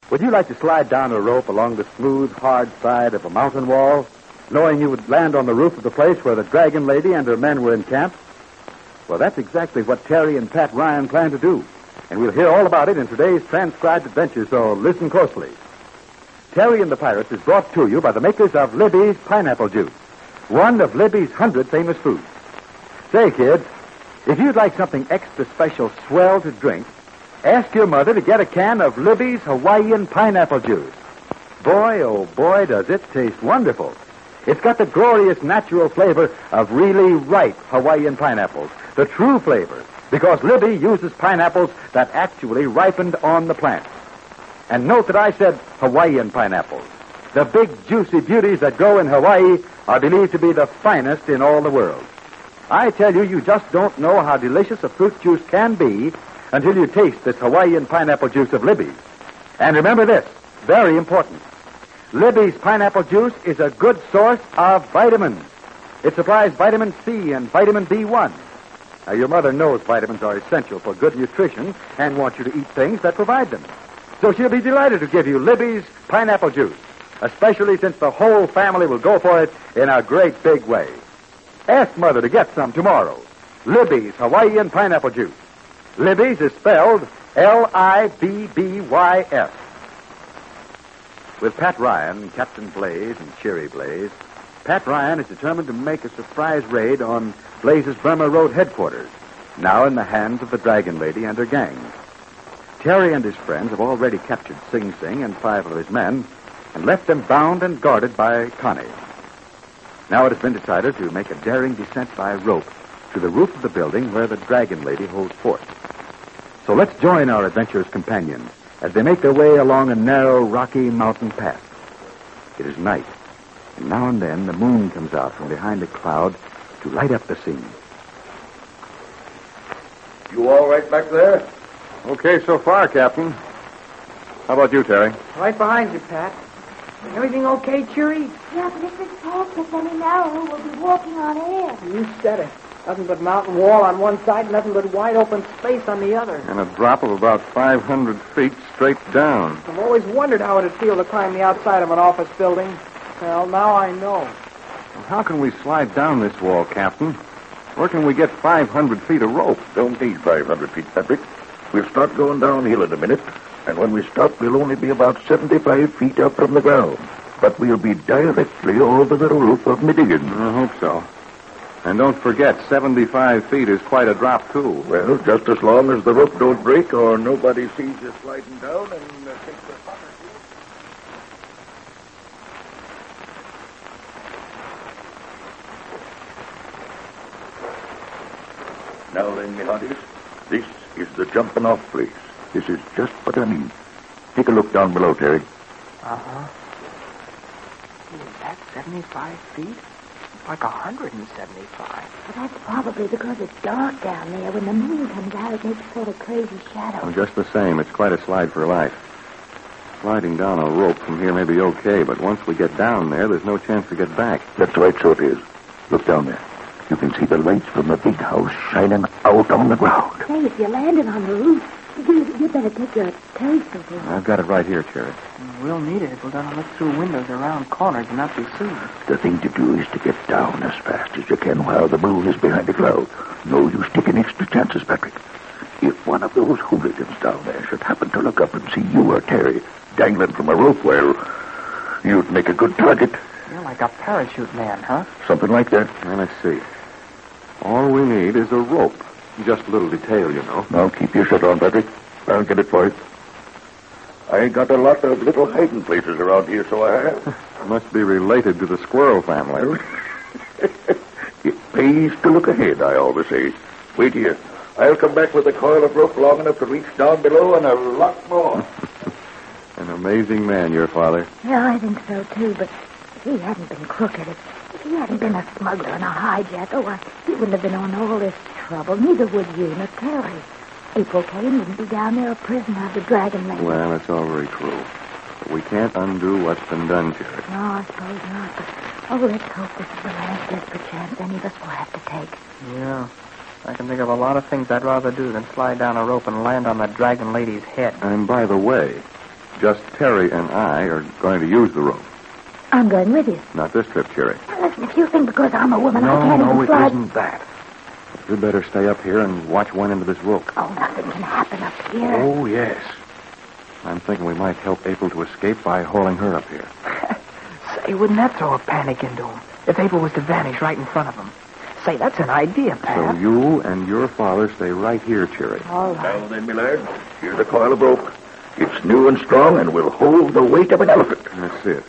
Would you like to slide down a rope along the smooth, hard side of a mountain wall, knowing you would land on the roof of the place where the Dragon Lady and her men were encamped? Well, that's exactly what Terry and Pat Ryan plan to do, and we'll hear all about it in today's transcribed adventure, so listen closely. Terry and the Pirates is brought to you by the makers of Libby's Pineapple Juice, one of Libby's 100 famous foods. Say, kids, if you'd like something extra special swell to drink, ask your mother to get a can of Libby's Hawaiian Pineapple Juice. Boy, oh boy, does it taste wonderful. It's got the glorious natural flavor of really ripe Hawaiian pineapples, the true flavor, because Libby uses pineapples that actually ripened on the plant. And note that I said Hawaiian pineapples. The big, juicy beauties that grow in Hawaii are believed to be the finest in all the world. I tell you, you just don't know how delicious a fruit juice can be until you taste this Hawaiian pineapple juice of Libby's. And remember this, very important. Libby's pineapple juice is a good source of vitamins. It supplies vitamin C and vitamin B1. Now, your mother knows vitamins are essential for good nutrition and wants you to eat things that provide them. So she'll be delighted to give you Libby's pineapple juice, especially since the whole family will go for it in a great big way. Ask Mother to get some tomorrow. Libby's Hawaiian pineapple juice. Libby's is spelled Libbys. With Pat Ryan, Captain Blaze, and Cherry Blaze, Pat Ryan is determined to make a surprise raid on Blaze's Burma Road headquarters, now in the hands of the Dragon Lady and her gang. Terry and his friends have already captured Sing Sing and 5 of his men and left them bound and guarded by Connie. Now it has been decided to make a daring descent by rope to the roof of the building where the Dragon Lady holds fort. So let's join our adventurous companions as they make their way along a narrow, rocky mountain path. It is night, and now and then the moon comes out from behind a cloud to light up the scene. You all right back there? Okay so far, Captain. How about you, Terry? Right behind you, Pat. Everything okay, Cheery? Yeah, but if this path gets any narrower, we'll be walking on air. You said it. Nothing but mountain wall on one side, nothing but wide open space on the other. And a drop of about 500 feet straight down. I've always wondered how it'd feel to climb the outside of an office building. Well, now I know. Well, how can we slide down this wall, Captain? Where can we get 500 feet of rope? Don't need 500 feet, Patrick. We'll start going downhill in a minute, and when we stop, we'll only be about 75 feet up from the ground. But we'll be directly over the roof of Midigan. I hope so. And don't forget, 75 feet is quite a drop, too. Well, just as long as the rope don't break or nobody sees you sliding down and thinks they're following you. Now then, me hearties, this is the jumping-off place. This is just what I mean. Take a look down below, Terry. Uh-huh. Is that 75 feet? Like 175. Well, that's probably because it's dark down there. When the moon comes out, it makes sort of crazy shadows. Well, just the same, it's quite a slide for life. Sliding down a rope from here may be okay, but once we get down there, there's no chance to get back. That's right, so it is. Look down there. You can see the lights from the big house shining out on the ground. Hey, if you're landing on the roof, you better take your telescope in. I've got it right here, Cherry. We'll need it if we're going to look through windows around corners and not be seen. The thing to do is to get down as fast as you can while the moon is behind the cloud. No use taking extra chances, Patrick. If one of those hooligans down there should happen to look up and see you or Terry dangling from a rope, well, you'd make a good target. You're like a parachute man, huh? Something like that. Now, let's see. All we need is a rope. Just a little detail, you know. Now, keep your shirt on, Patrick. I'll get it for you. I got a lot of little hiding places around here, so I have. Must be related to the squirrel family. It pays to look ahead, I always say. Wait here. I'll come back with a coil of rope long enough to reach down below and a lot more. An amazing man, your father. Yeah, I think so, too, but if he hadn't been crooked, if he hadn't been a smuggler and a hijacker, why, he wouldn't have been on all this trouble. Neither would you nor Terry. April Kane wouldn't be down there a prisoner of the Dragon Lady. Well, that's all very true. But we can't undo what's been done, Jerry. No, I suppose not, but let's hope this is the last desperate chance any of us will have to take. Yeah. I can think of a lot of things I'd rather do than slide down a rope and land on that Dragon Lady's head. And by the way, Just Terry and I are going to use the rope. I'm going with you. Not this trip, Cherry. Now, listen, if you think because I'm a woman I can't even it slide... isn't that. You'd better stay up here and watch one end of this rope. Oh, nothing can happen up here. Oh, yes. I'm thinking we might help April to escape by hauling her up here. Say, wouldn't that throw a panic into him if April was to vanish right in front of him? Say, that's an idea, So Pat. you and your father stay right here, Cherry. All right. Now then, my lad, here's a coil of rope. It's new and strong and will hold the weight of an elephant. That's it.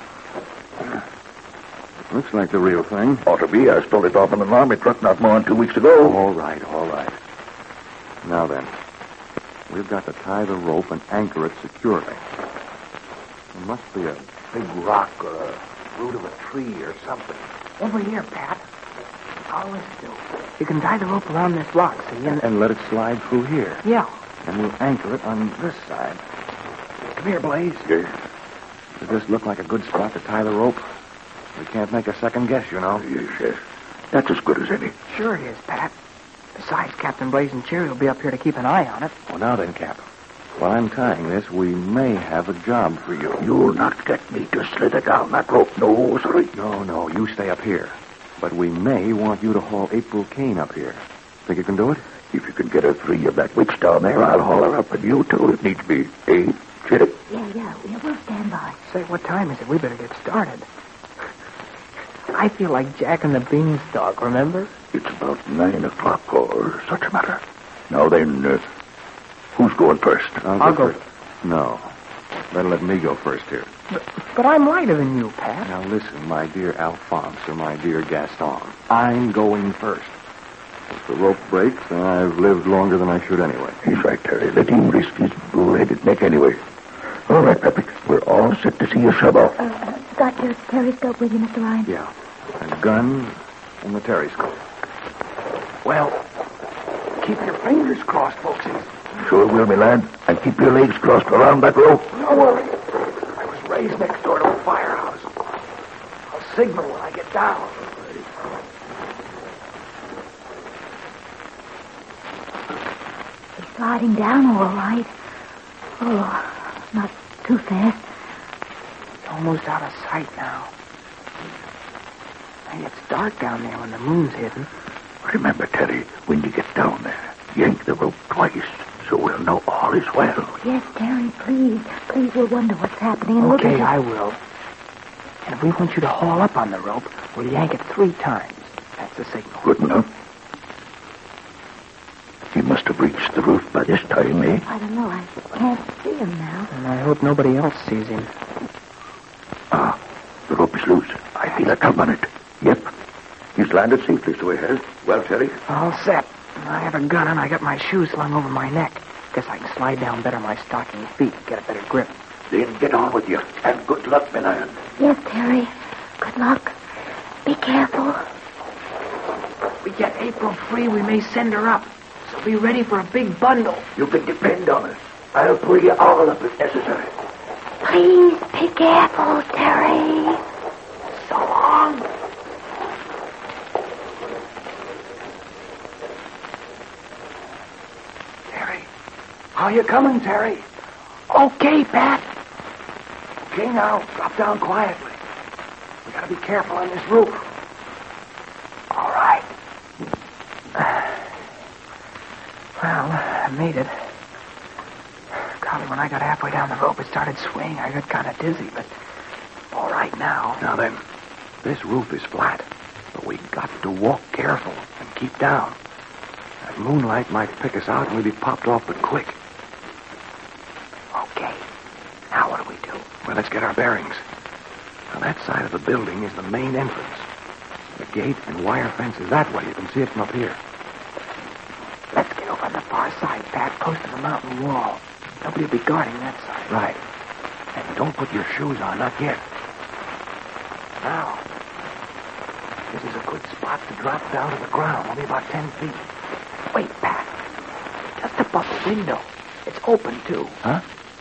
Looks like the real thing. Ought to be. I stole it off in an army truck not more than 2 weeks ago. All right. Now then, we've got to tie the rope and anchor it securely. There must be a big rock or a root of a tree or something. Over here, Pat. All this do. You can tie the rope around this rock, see? And let it slide through here. Yeah. And we'll anchor it on this side. Come here, Blaze. Yes. Does this look like a good spot to tie the rope? We can't make a second guess, you know. Yes. That's as good as any. Sure it is, Pat. Besides, Captain Blaze and Cherry will be up here to keep an eye on it. Well, now then, Cap. While I'm tying this, we may have a job for you. You'll not get me to slither down that rope. No, sorry. No, you stay up here. But we may want you to haul April Kane up here. Think you can do it? If you can get her 3 of that witch down there, I'll haul her up, and you too, if needs be. Eh, Cherry? Yeah, we'll stand by. Say, what time is it? We better get started. I feel like Jack and the Beanstalk, remember? It's about 9 o'clock or such a matter. Now then, who's going first? I'll go. first. No. Better let me go first here. But I'm lighter than you, Pat. Now listen, my dear Alphonse or my dear Gaston. I'm going first. If the rope breaks, then I've lived longer than I should anyway. He's right, Terry. Let him risk his bull-headed neck anyway. All right, Peppy. We're all set to see you shove off. Got your periscope with you, Mr. Ryan? Yeah. A gun and the Terryscope. Well, keep your fingers crossed, folksies. Sure will, my lad. And keep your legs crossed around that rope. Don't worry. I was raised next door to a firehouse. I'll signal when I get down. He's sliding down all right. Oh, not too fast. It's almost out of sight now. Hey, it's dark down there when the moon's hidden. Remember, Terry, when you get down there, yank the rope twice so we'll know all is well. Yes, Terry, please. Please, we'll wonder what's happening. And Okay, we'll I will. And if we want you to haul up on the rope, we'll yank it 3 times. That's the signal. Good enough. He must have reached the roof by this time, eh? I don't know. I can't see him now. And I hope nobody else sees him. Ah, the rope is loose. I feel a tug on it. Yep. He's landed safely, so he has. Well, Terry? All set. I have a gun and I got my shoes slung over my neck. Guess I can slide down better my stocking feet and get a better grip. Then get on with you. And good luck, my lad. Yes, Terry. Good luck. Be careful. If we get April free, we may send her up. So be ready for a big bundle. You can depend on us. I'll pull you all up if necessary. Please be careful, Terry. So long. Terry. How you coming, Terry? Okay, Pat. Okay, now, drop down quietly. We gotta be careful on this roof. All right. Well, I made it. Golly, when I got halfway down the rope, it started swaying. I got kind of dizzy, but all right now. Now then, this roof is flat, but we got to walk careful and keep down. That moonlight might pick us out and we'd be popped off but quick. Okay. Now what do we do? Well, let's get our bearings. Now, that side of the building is the main entrance. The gate and wire fence is that way. You can see it from up here. Let's get over on the far side, Pat, close to the mountain wall. Nobody will be guarding that side. Right. And don't put your shoes on, not yet. Now, this is a good spot to drop down to the ground, only about 10 feet. Wait, Pat. Just above the window. It's open, too. Huh?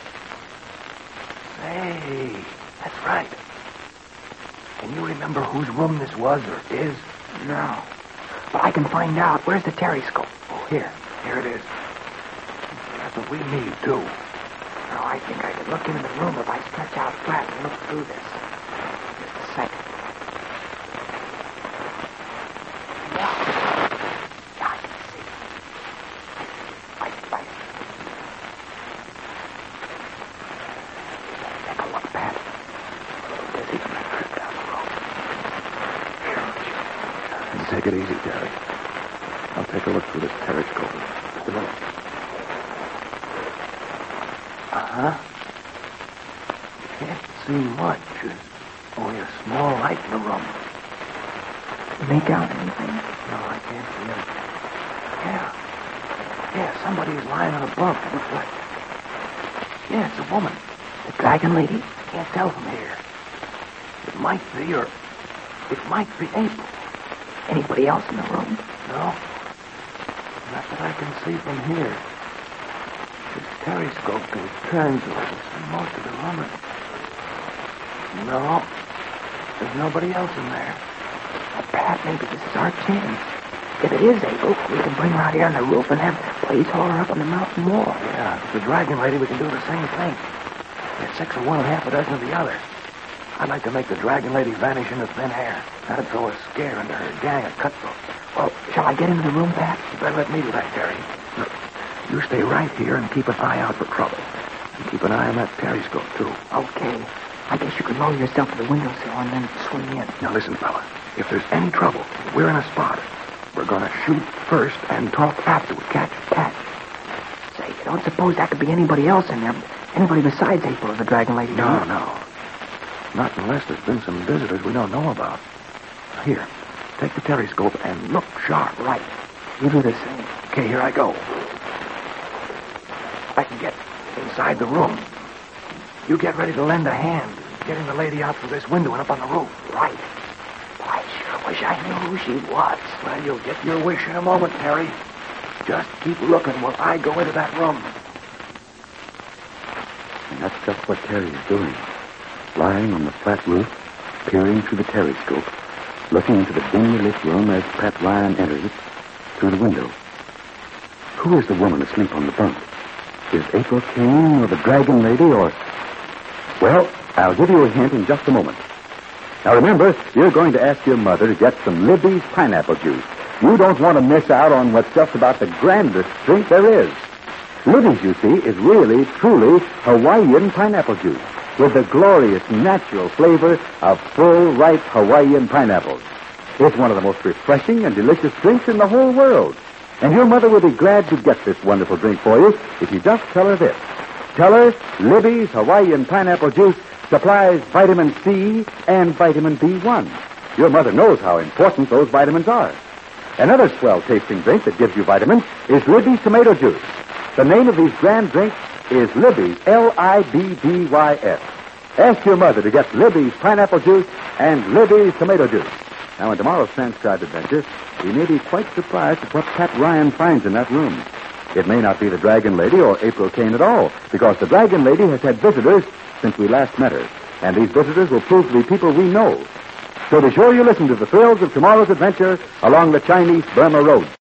Say, that's right. Can you remember whose room this was or is? No. But I can find out. Where's the Terryscope? Oh, here. Here it is. That's what we need, too. Now, I think I could look into the room if I stretch out flat and look through this. Just a second. Yeah, I can see. Right. Take a look, Pat. There's even a trip down the road. And take it easy, Terry. I'll take a look through this periscope. Just a minute. Uh-huh. Can't see much. There's only a small light in the room. You make out anything? No, I can't see anything. Yeah, somebody is lying on a bunk. It looks like... Yeah, it's a woman. The dragon lady? Can't tell from here. It might be, or... It might be April. Anybody else in the room? No. Not that I can see from here. This periscope goes turns so I can see most of the room. No. There's nobody else in there. Well, Pat, maybe this is our chance. If it is April, we can bring her out here on the roof and have Blaze haul her up on the mountain wall. Yeah, if it's the dragon lady, we can do the same thing. Get 6 of one and half a dozen of the other. I'd like to make the dragon lady vanish into thin air. That'd throw a scare into her gang of cutthroats. Well, shall I get into the room, Pat? You better let me do that, Terry. Look, you stay right here and keep an eye out for trouble. And keep an eye on that periscope, too. Okay. I guess you could lower yourself to the windowsill and then swing in. Now, listen, fella. If there's any trouble, we're in a spot. We're going to shoot first and talk afterward. Catch? Say, you don't suppose that could be anybody else in there? Anybody besides April or the dragon lady? No. Not unless there's been some visitors we don't know about. Here, take the periscope and look sharp. Right. You do the same. Okay, here I go. I can get inside the room. You get ready to lend a hand getting the lady out through this window and up on the roof. Right. Well, I sure wish I knew who she was. Well, you'll get your wish in a moment, Terry. Just keep looking while I go into that room. And that's just what Terry is doing. Lying on the flat roof, peering through the periscope, looking into the dimly lit room as Pat Ryan enters it through the window. Who is the woman asleep on the bunk? Is April Kane or the dragon lady or... Well, I'll give you a hint in just a moment. Now remember, you're going to ask your mother to get some Libby's pineapple juice. You don't want to miss out on what's just about the grandest drink there is. Libby's, you see, is really, truly Hawaiian pineapple juice with the glorious natural flavor of full, ripe Hawaiian pineapples. It's one of the most refreshing and delicious drinks in the whole world. And your mother will be glad to get this wonderful drink for you if you just tell her this. Tell her Libby's Hawaiian pineapple juice supplies vitamin C and vitamin B1. Your mother knows how important those vitamins are. Another swell-tasting drink that gives you vitamins is Libby's tomato juice. The name of these grand drinks is Libby's, L-I-B-B-Y-S. Ask your mother to get Libby's pineapple juice and Libby's tomato juice. Now, in tomorrow's transcribed adventure, we may be quite surprised at what Pat Ryan finds in that room. It may not be the Dragon Lady or April Kane at all, because the Dragon Lady has had visitors since we last met her, and these visitors will prove to be people we know. So be sure you listen to the thrills of tomorrow's adventure along the Chinese Burma Road.